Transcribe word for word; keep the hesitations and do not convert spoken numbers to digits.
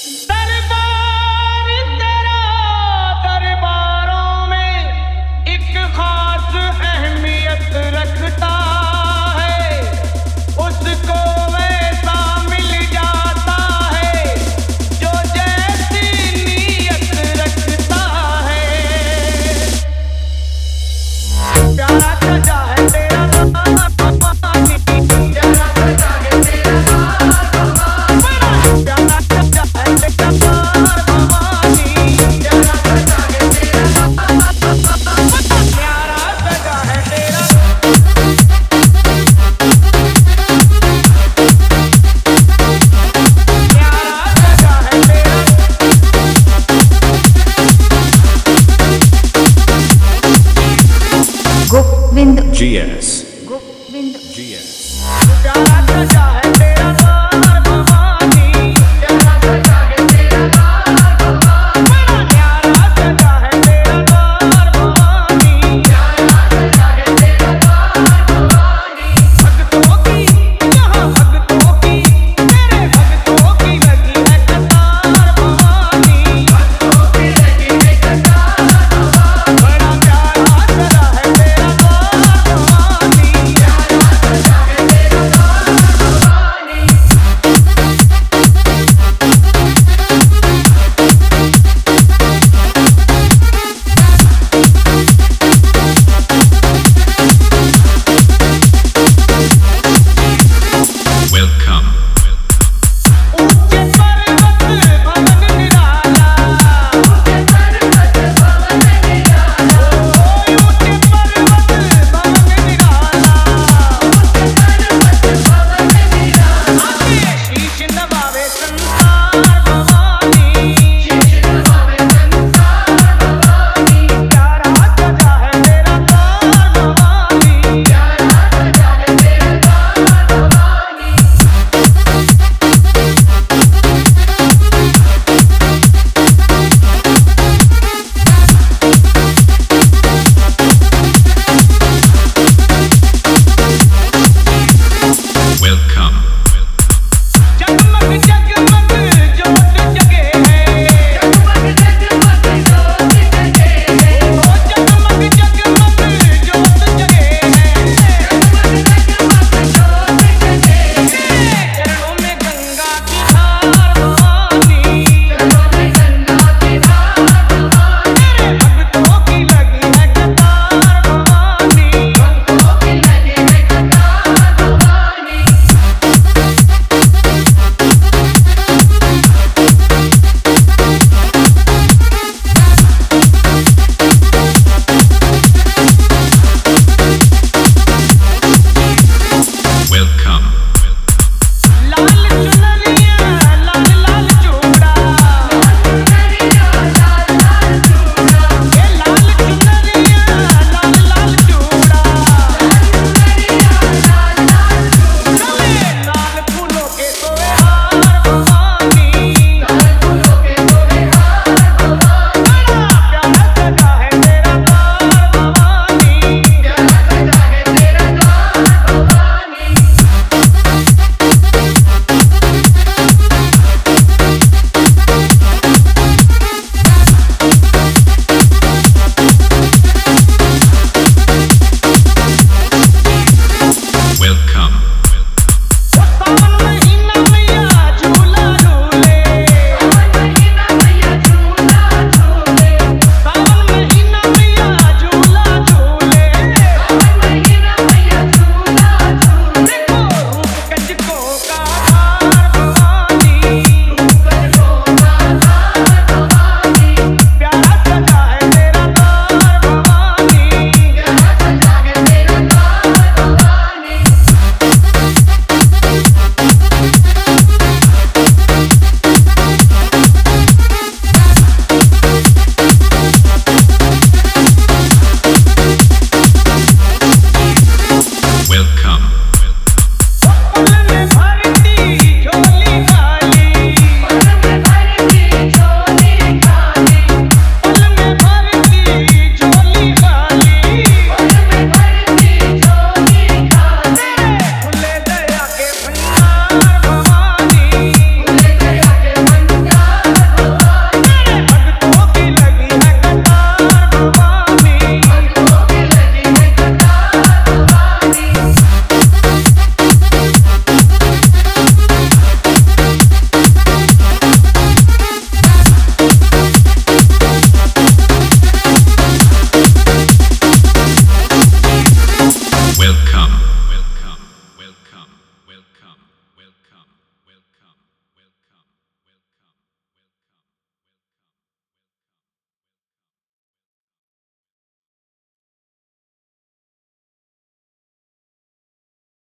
दरबार तेरा दरबारों में एक खास अहमियत रखता है, उसको वैसा मिल जाता है जो जैसी नीयत रखता है। प्यारा सजा है तेरा पानी, प्यारा सजा है तेरा पानी, प्यारा सजा है तेरा पानी, प्यारा सजा है तेरा पानी, प्यारा सजा है तेरा प्यारा सजा है तेरा Govind G S Govind G S प्यारा सजा है तेरा द्वार भवानी, प्यारा सजा है तेरा द्वार भवानी, प्यारा सजा है तेरा द्वार भवानी, प्यारा सजा है तेरा द्वार भवानी। भक्तों की यहाँ भक्तों की तेरे भक्तों की लगी है कतार भवानी, भक्तों की लगी है कतार भवानी। बड़ा प्यारा सजा है तेरा द्वार भवानी, प्यारा सजा है तेरा द्वार भवानी। Welcome